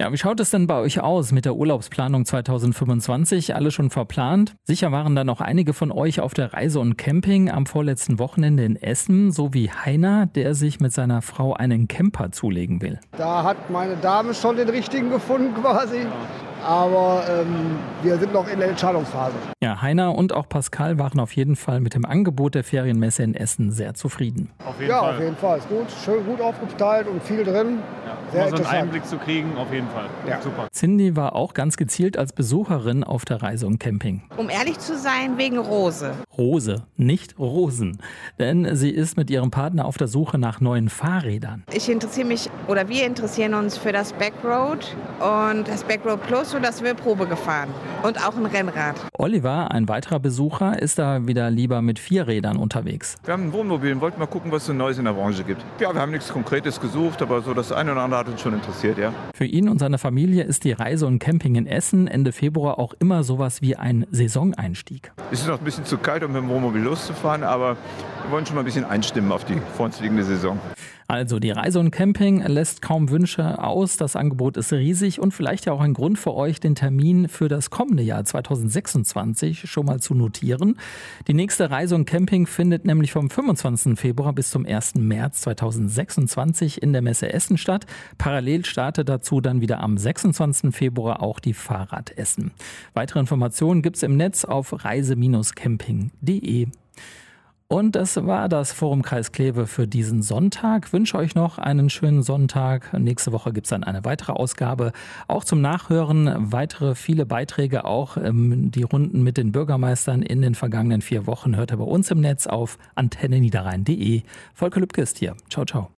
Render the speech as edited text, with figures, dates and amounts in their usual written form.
Ja, wie schaut es denn bei euch aus mit der Urlaubsplanung 2025? Alle schon verplant? Sicher waren da noch einige von euch auf der Reise und Camping am vorletzten Wochenende in Essen, so wie Heiner, der sich mit seiner Frau einen Camper zulegen will. Da hat meine Dame schon den richtigen gefunden quasi. Aber wir sind noch in der Entscheidungsphase. Ja, Heiner und auch Pascal waren auf jeden Fall mit dem Angebot der Ferienmesse in Essen sehr zufrieden. Auf jeden Fall. Ist gut, schön gut aufgeteilt und viel drin. Sehr interessant. So einen Einblick zu kriegen, auf jeden Fall. Ja. Super. Cindy war auch ganz gezielt als Besucherin auf der Reise und Camping. Um ehrlich zu sein, wegen Rose. Rose, nicht Rosen. Denn sie ist mit ihrem Partner auf der Suche nach neuen Fahrrädern. Wir interessieren uns für das Backroad und das Backroad Plus, und das wird Probe gefahren. Und auch ein Rennrad. Oliver, ein weiterer Besucher, ist da wieder lieber mit 4 Rädern unterwegs. Wir haben ein Wohnmobil und wollten mal gucken, was es so Neues in der Branche gibt. Ja, wir haben nichts Konkretes gesucht, aber so das eine oder andere hat uns schon interessiert, ja. Für ihn und seine Familie ist die Reise und Camping in Essen Ende Februar auch immer sowas wie ein Saisoneinstieg. Es ist noch ein bisschen zu kalt, um mit dem Wohnmobil loszufahren, aber wir wollen schon mal ein bisschen einstimmen auf die vor uns liegende Saison. Also die Reise und Camping lässt kaum Wünsche aus, das Angebot ist riesig und vielleicht ja auch ein Grund für euch, den Termin für das kommende Jahr 2026 schon mal zu notieren. Die nächste Reise und Camping findet nämlich vom 25. Februar bis zum 1. März 2026 in der Messe Essen statt. Parallel startet dazu dann wieder am 26. Februar auch die Fahrradessen. Weitere Informationen gibt's im Netz auf reise-camping.de. Und das war das Forum Kreis Kleve für diesen Sonntag. Ich wünsche euch noch einen schönen Sonntag. Nächste Woche gibt es dann eine weitere Ausgabe. Auch zum Nachhören viele Beiträge, auch die Runden mit den Bürgermeistern in den vergangenen 4 Wochen hört ihr bei uns im Netz auf antenneniederrhein.de. Volker Lübke ist hier. Ciao, ciao.